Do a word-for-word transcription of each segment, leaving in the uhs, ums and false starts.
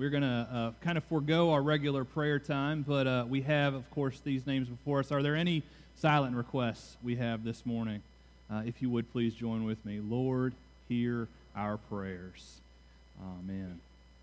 We're going to uh, kind of forego our regular prayer time, but uh, we have, of course, these names before us. Are there any silent requests we have this morning? Uh, if you would please join with me. Lord, hear our prayers. Amen.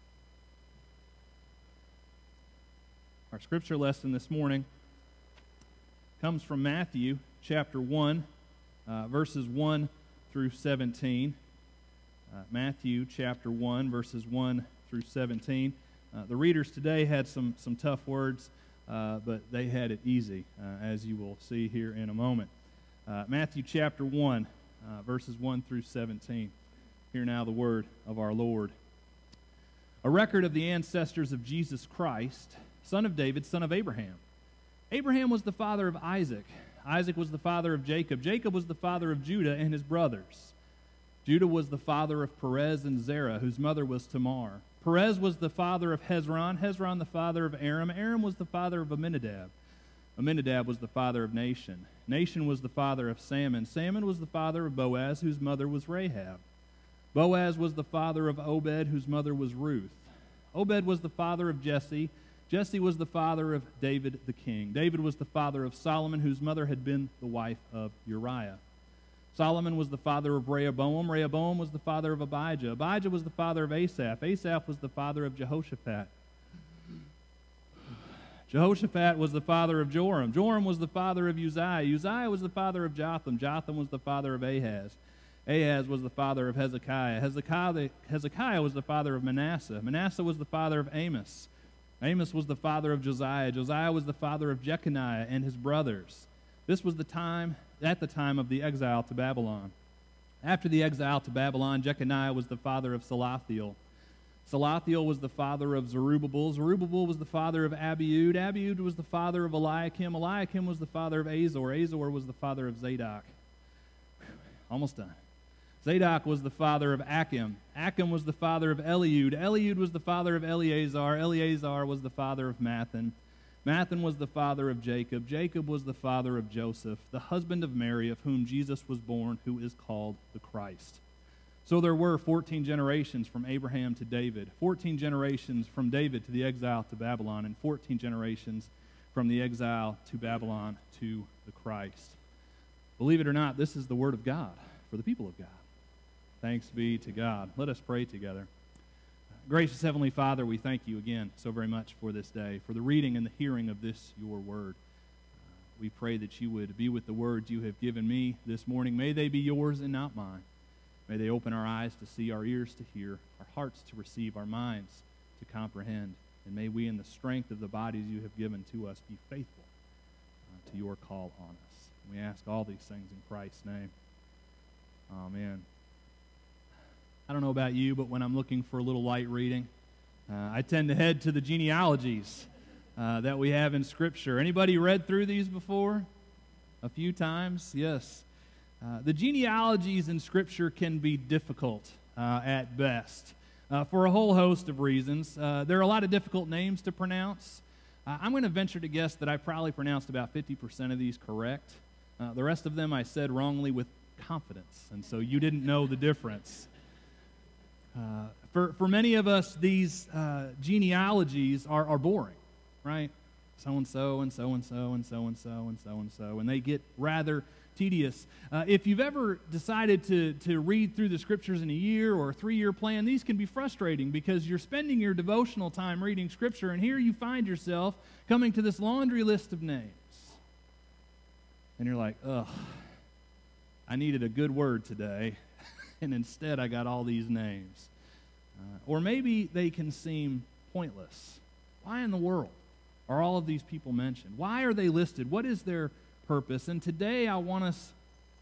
Our scripture lesson this morning comes from Matthew chapter one, uh, verses one through seventeen. Uh, Matthew chapter one, verses one through seventeen. Uh, the readers today had some, some tough words, uh, but they had it easy, uh, as you will see here in a moment. Uh, Matthew chapter one, uh, verses one through seventeen. Hear now the word of our Lord. A record of the ancestors of Jesus Christ, son of David, son of Abraham. Abraham was the father of Isaac. Isaac was the father of Jacob. Jacob was the father of Judah and his brothers. Judah was the father of Perez and Zerah, whose mother was Tamar. Perez was the father of Hezron. Hezron the father of Aram. Aram was the father of Amminadab. Amminadab was the father of Nahshon. Nahshon was the father of Salmon. Salmon was the father of Boaz, whose mother was Rahab. Boaz was the father of Obed, whose mother was Ruth. Obed was the father of Jesse. Jesse was the father of David the king. David was the father of Solomon, whose mother had been the wife of Uriah. Solomon was the father of Rehoboam. Rehoboam was the father of Abijah. Abijah was the father of Asaph. Asaph was the father of Jehoshaphat. Jehoshaphat was the father of Joram. Joram was the father of Uzziah. Uzziah was the father of Jotham. Jotham was the father of Ahaz. Ahaz was the father of Hezekiah. Hezekiah, Hezekiah was the father of Manasseh. Manasseh was the father of Amos. Amos was the father of Josiah. Josiah was the father of Jeconiah and his brothers. This was the time, at the time of the exile to Babylon. After the exile to Babylon, Jeconiah was the father of Salathiel. Salathiel was the father of Zerubbabel. Zerubbabel was the father of Abiud. Abiud was the father of Eliakim. Eliakim was the father of Azor. Azor was the father of Zadok. Whew, almost done. Zadok was the father of Achim. Achim was the father of Eliud. Eliud was the father of Eleazar. Eleazar was the father of Mathan. Mathan was the father of Jacob. Jacob was the father of Joseph, the husband of Mary, of whom Jesus was born, who is called the Christ. So there were fourteen generations from Abraham to David, fourteen generations from David to the exile to Babylon, and fourteen generations from the exile to Babylon to the Christ. Believe it or not, this is the word of God for the people of God. Thanks be to God. Let us pray together. Gracious Heavenly Father, we thank you again so very much for this day, for the reading and the hearing of this, your word. Uh, we pray that you would be with the words you have given me this morning. May they be yours and not mine. May they open our eyes to see, our ears to hear, our hearts to receive, our minds to comprehend. And may we, in the strength of the bodies you have given to us, be faithful uh, to your call on us. We ask all these things in Christ's name. Amen. I don't know about you, but when I'm looking for a little light reading, uh, I tend to head to the genealogies uh, that we have in Scripture. Anybody read through these before? A few times? Yes. Uh, the genealogies in Scripture can be difficult uh, at best uh, for a whole host of reasons. Uh, there are a lot of difficult names to pronounce. Uh, I'm going to venture to guess that I probably pronounced about fifty percent of these correct. Uh, the rest of them I said wrongly with confidence, and so you didn't know the difference. Uh, for, for many of us, these uh, genealogies are, are boring, right? So-and-so, and so-and-so, and so-and-so, and so-and-so, and they get rather tedious. Uh, if you've ever decided to, to read through the Scriptures in a year or a three-year plan, these can be frustrating because you're spending your devotional time reading Scripture, and here you find yourself coming to this laundry list of names. And you're like, ugh, I needed a good word today. And instead I got all these names. Uh, or maybe they can seem pointless. Why in the world are all of these people mentioned? Why are they listed? What is their purpose? And today I want us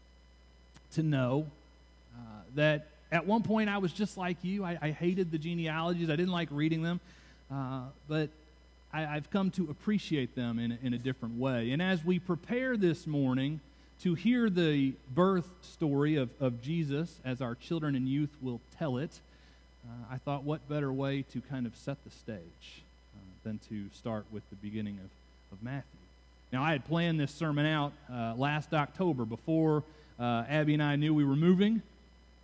to know uh, that at one point I was just like you. I, I hated the genealogies. I didn't like reading them. Uh, but I, I've come to appreciate them in a, in a different way. And as we prepare this morning to hear the birth story of, of Jesus, as our children and youth will tell it, uh, I thought what better way to kind of set the stage uh, than to start with the beginning of, of Matthew. Now, I had planned this sermon out uh, last October before uh, Abby and I knew we were moving.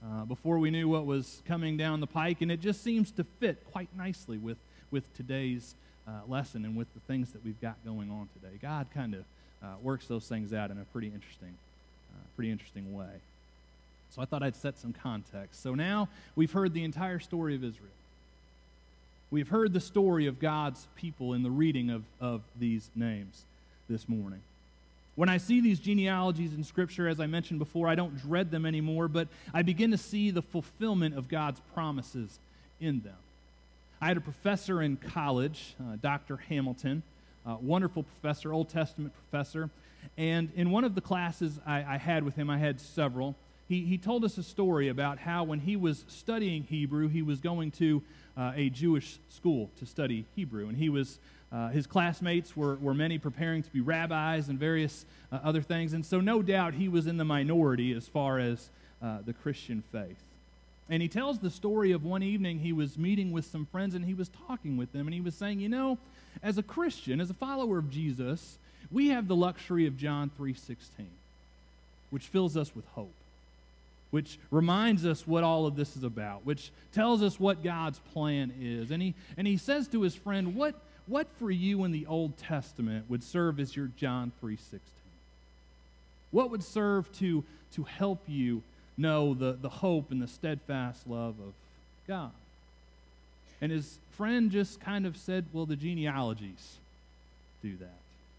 uh, before we knew what was coming down the pike, and it just seems to fit quite nicely with, with today's uh, lesson and with the things that we've got going on today. God kind of uh, works those things out in a pretty interesting, uh, pretty interesting way. So I thought I'd set some context. So now we've heard the entire story of Israel. We've heard the story of God's people in the reading of, of these names this morning. When I see these genealogies in Scripture, as I mentioned before, I don't dread them anymore, but I begin to see the fulfillment of God's promises in them. I had a professor in college, uh, Doctor Hamilton, a wonderful professor, Old Testament professor, and in one of the classes I, I had with him, I had several, he, he told us a story about how when he was studying Hebrew, he was going to uh, a Jewish school to study Hebrew, and he was Uh, his classmates were, were many preparing to be rabbis and various uh, other things, and so no doubt he was in the minority as far as uh, the Christian faith. And he tells the story of one evening he was meeting with some friends, and he was talking with them, and he was saying, you know, as a Christian, as a follower of Jesus, we have the luxury of John three sixteen, which fills us with hope, which reminds us what all of this is about, which tells us what God's plan is. And he, and he says to his friend, what What for you in the Old Testament would serve as your John three sixteen? What would serve to, to help you know the, the hope and the steadfast love of God? And his friend just kind of said, well, the genealogies do that.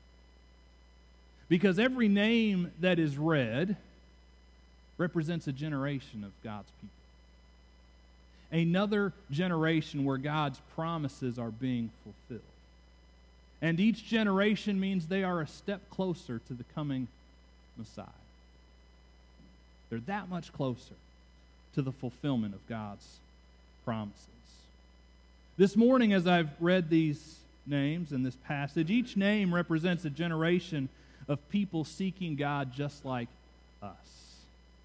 Because every name that is read represents a generation of God's people. Another generation where God's promises are being fulfilled. And each generation means they are a step closer to the coming Messiah. They're that much closer to the fulfillment of God's promises. This morning, as I've read these names in this passage, each name represents a generation of people seeking God just like us.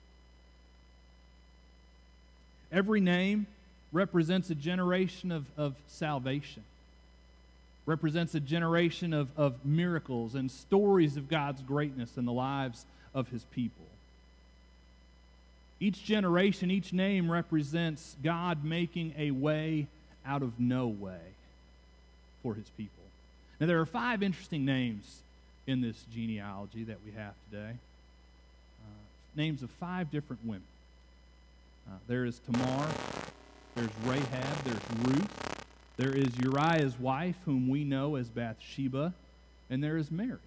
Every name represents a generation of, of salvation, represents a generation of, of miracles and stories of God's greatness in the lives of his people. Each generation, each name represents God making a way out of no way for his people. Now, there are five interesting names in this genealogy that we have today. Uh, names of five different women. Uh, there is Tamar, there's Rahab, there's Ruth, there is Uriah's wife, whom we know as Bathsheba, and there is Mary.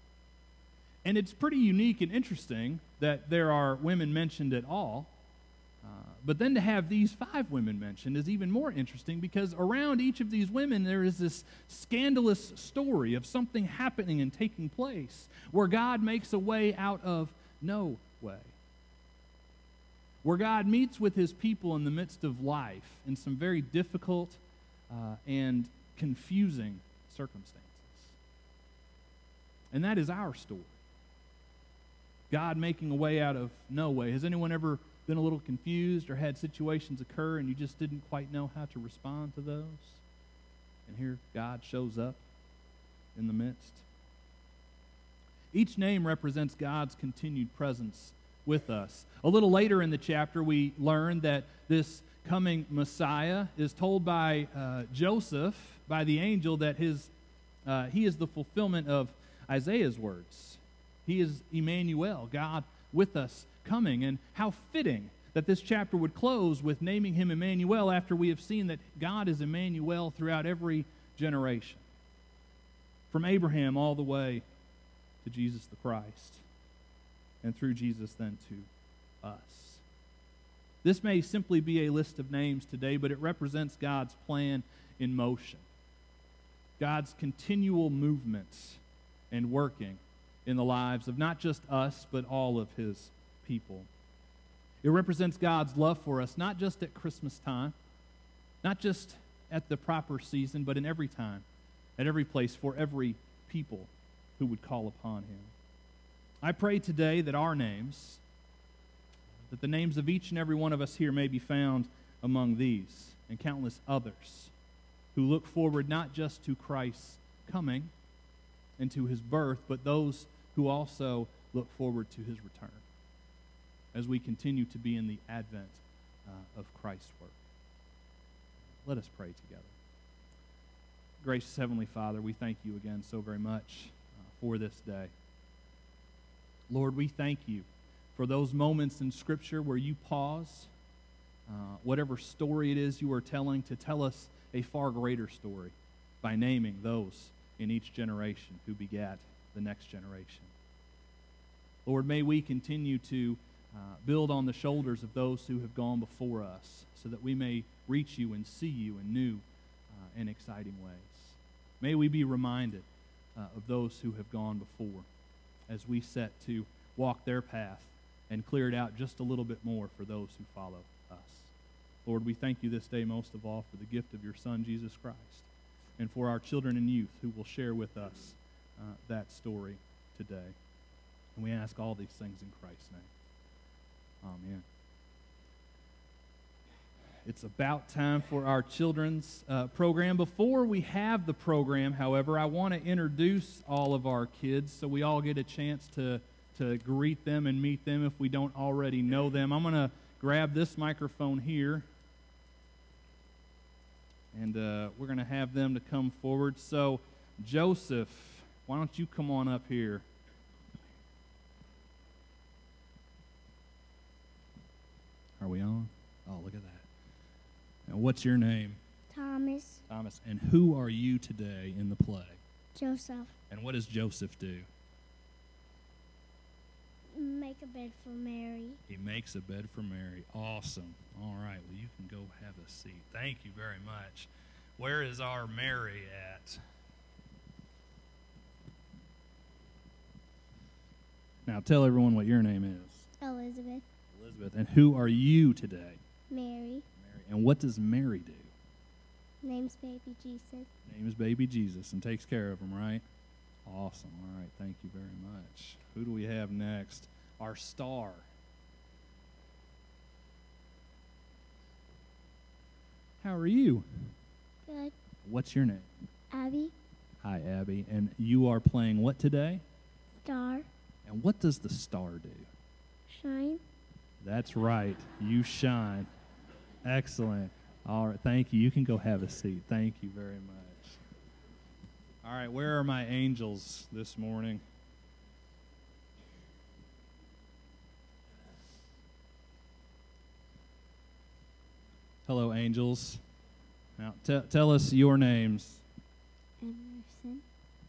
And it's pretty unique and interesting that there are women mentioned at all, uh, but then to have these five women mentioned is even more interesting because around each of these women there is this scandalous story of something happening and taking place where God makes a way out of no way. Where God meets with his people in the midst of life in some very difficult uh, and confusing circumstances. And that is our story. God making a way out of no way. Has anyone ever been a little confused or had situations occur and you just didn't quite know how to respond to those? And here God shows up in the midst. Each name represents God's continued presence with us. A little later in the chapter, we learn that this coming Messiah is told by uh, Joseph, by the angel, that his uh, he is the fulfillment of Isaiah's words. He is Emmanuel, God with us coming. And how fitting that this chapter would close with naming him Emmanuel after we have seen that God is Emmanuel throughout every generation. From Abraham all the way to Jesus the Christ. And through Jesus then to us. This may simply be a list of names today, but it represents God's plan in motion. God's continual movements and working in the lives of not just us, but all of his people. It represents God's love for us, not just at Christmas time, not just at the proper season, but in every time, at every place, for every people who would call upon him. I pray today that our names, that the names of each and every one of us here may be found among these and countless others who look forward not just to Christ's coming and to his birth, but those who also look forward to his return. as we continue to be in the advent uh, of Christ's work. Let us pray together. Gracious Heavenly Father, we thank you again so very much uh, for this day. Lord, we thank you for those moments in Scripture where you pause, uh, whatever story it is you are telling, to tell us a far greater story by naming those in each generation who begat the next generation. Lord, may we continue to uh, build on the shoulders of those who have gone before us so that we may reach you and see you in new uh, and exciting ways. May we be reminded uh, of those who have gone before as we set to walk their path and clear it out just a little bit more for those who follow us. Lord, we thank you this day most of all for the gift of your Son, Jesus Christ, and for our children and youth who will share with us uh, that story today. And we ask all these things in Christ's name. Amen. It's about time for our children's uh, program. Before we have the program, however, I want to introduce all of our kids so we all get a chance to, to greet them and meet them if we don't already know them. I'm going to grab this microphone here, and uh, we're going to have them to come forward. So, Joseph, why don't you come on up here? Are we on? Oh, look at that. And what's your name? Thomas. Thomas. And who are you today in the play? Joseph. And what does Joseph do? Make a bed for Mary. He makes a bed for Mary. Awesome. All right. Well, you can go have a seat. Thank you very much. Where is our Mary at? Now tell everyone what your name is. Elizabeth. Elizabeth. And who are you today? Mary. Mary. And what does Mary do? Name's baby Jesus. Name's baby Jesus and takes care of him, right? Awesome. All right. Thank you very much. Who do we have next? Our star. How are you? Good. What's your name? Abby. Hi, Abby. And you are playing what today? Star. And what does the star do? Shine. That's right. You shine. Excellent. All right. Thank you. You can go have a seat. Thank you very much. All right. Where are my angels this morning? Hello, angels. Now, t- tell us your names. Emerson.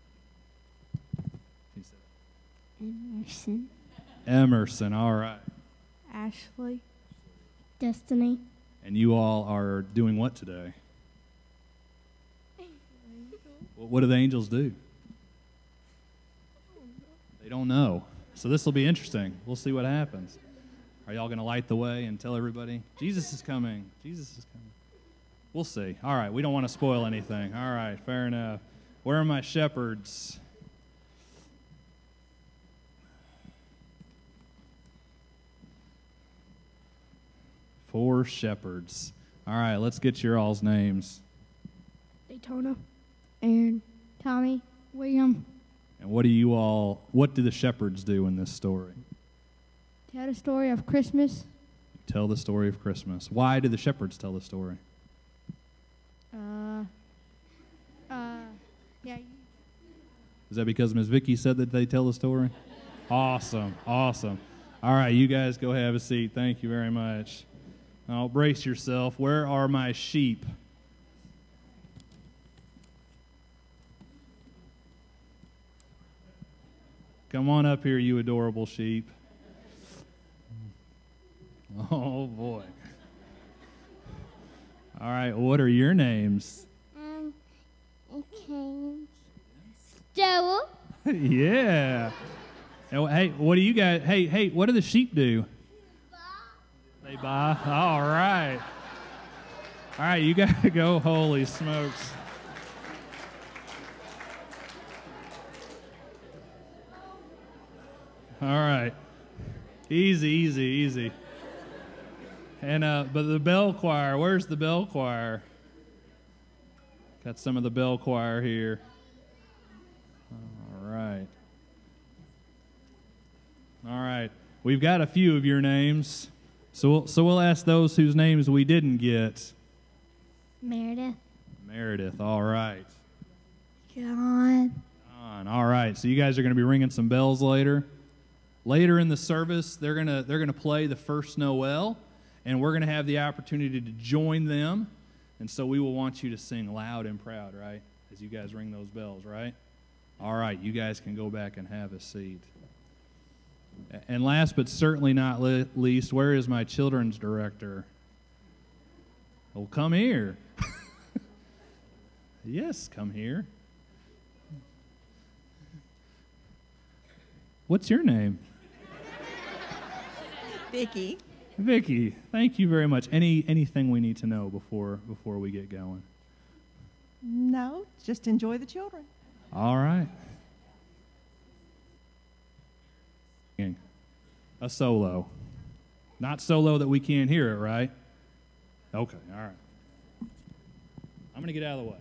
He said, Emerson. Emerson. All right. Ashley. Destiny. And you all are doing what today? What do the angels do? They don't know. So this will be interesting. We'll see what happens. Are y'all going to light the way and tell everybody, Jesus is coming, Jesus is coming? We'll see. All right, we don't want to spoil anything. All right, fair enough. Where are my shepherds? Four shepherds. All right, let's get your all's names. Daytona. Aaron. Tommy. William. And what do you all, what do the shepherds do in this story? Tell the story of Christmas. Tell the story of Christmas. Why do the shepherds tell the story? Uh, uh, yeah. Is that because Miss Vicky said that they tell the story? Awesome, awesome. All right, you guys go have a seat. Thank you very much. Now, brace yourself. Where are my sheep? Come on up here, you adorable sheep. Oh, boy. All right, what are your names? Um, okay. Joel. Yeah. And, hey, what do you guys, hey, hey, what do the sheep do? They baa. All right. All right, you got to go. Holy smokes. All right. Easy, easy, easy. And uh, but the bell choir, where's the bell choir? Got some of the bell choir here. All right. All right. We've got a few of your names, so we'll, so we'll ask those whose names we didn't get. Meredith. Meredith, all right. John. John, all right. So you guys are going to be ringing some bells later. Later in the service, they're going to they're going to play the first Noel, and we're going to have the opportunity to join them. And so we will want you to sing loud and proud, right, as you guys ring those bells, right? All right, you guys can go back and have a seat. And last but certainly not le- least, where is my children's director? Well, come here. Yes, come here. What's your name? Vicki. Vicki, thank you very much. Any anything we need to know before before we get going? No, just enjoy the children. All right. A solo. Not solo that we can't hear it, right? Okay, all right. I'm going to get out of the way.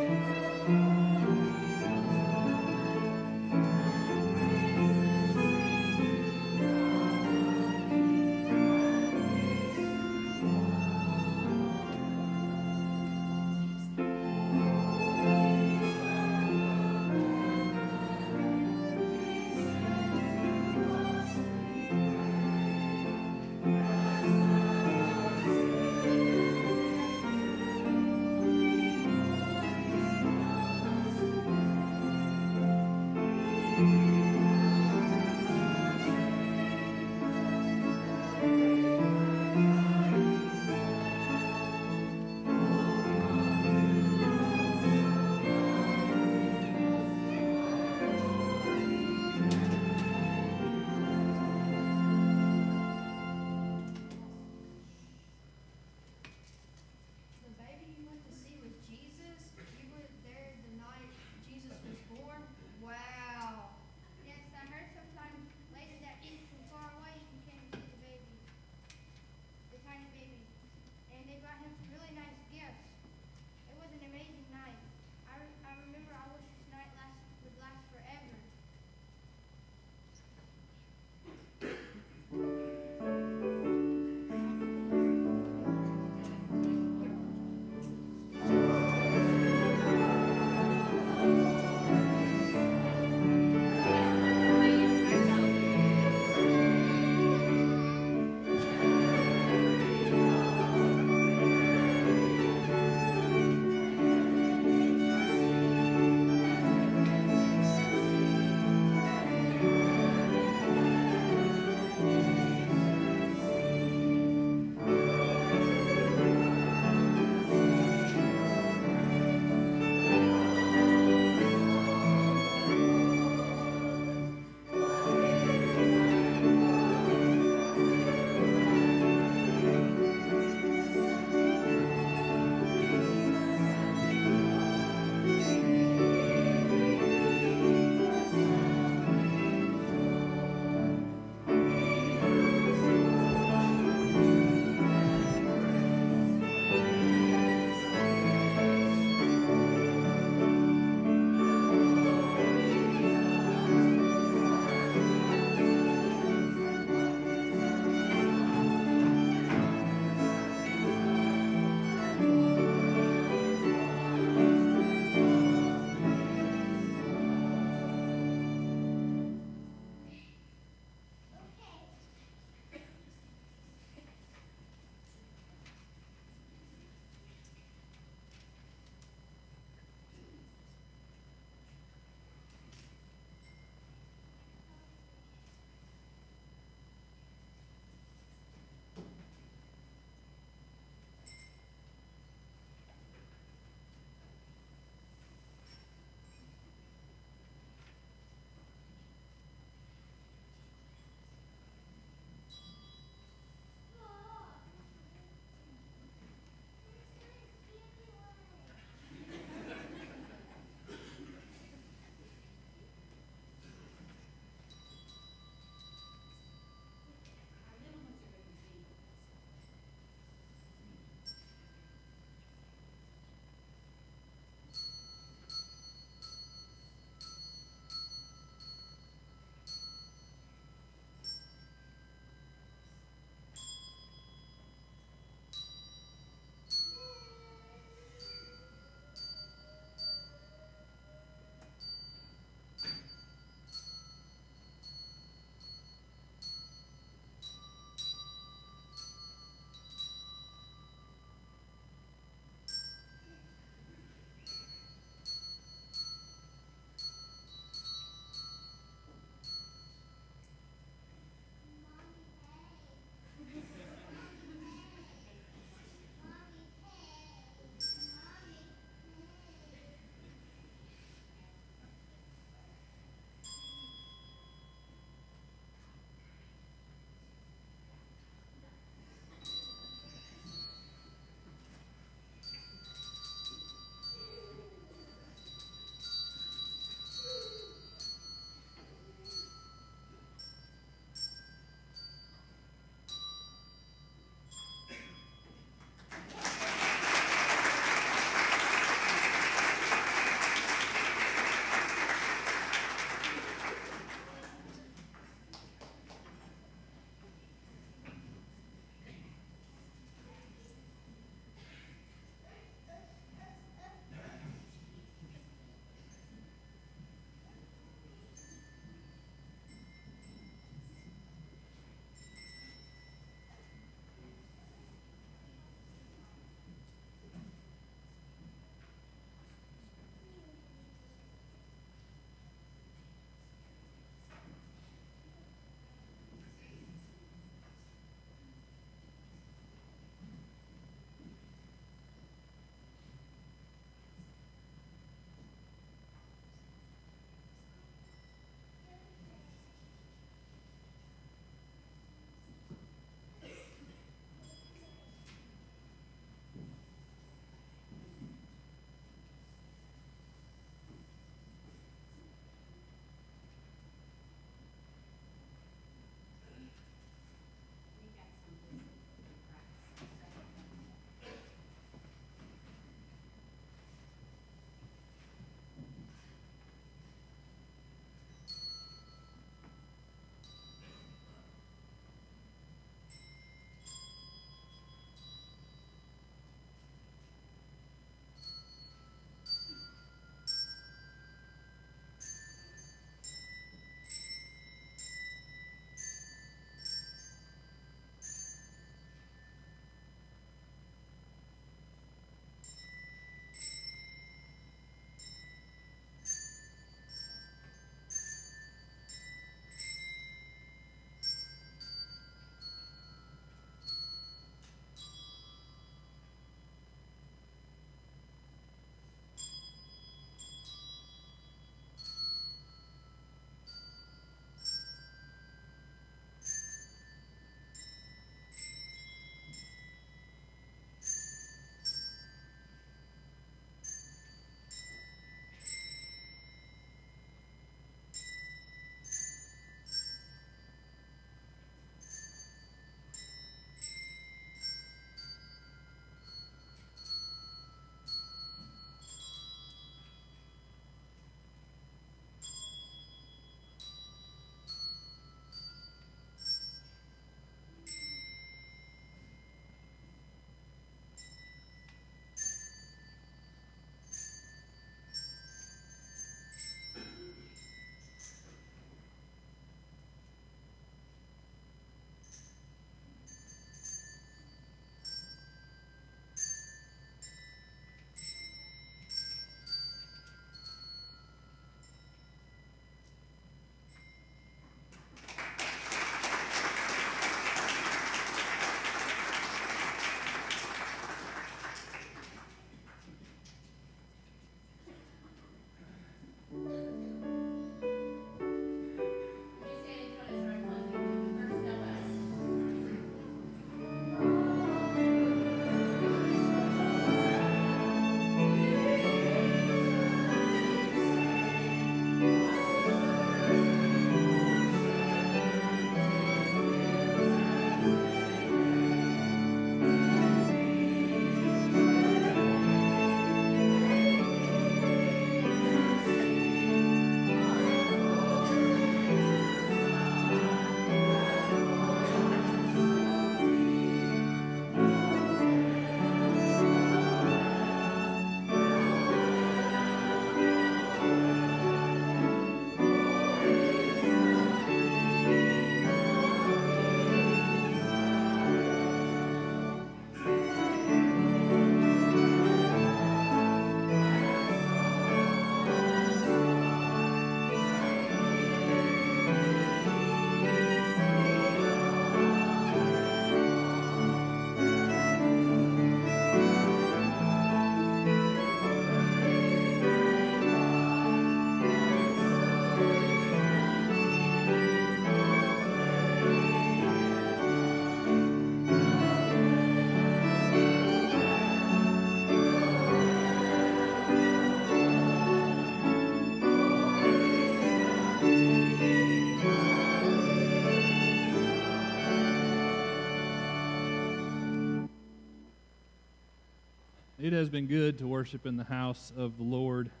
It has been good to worship in the house of the Lord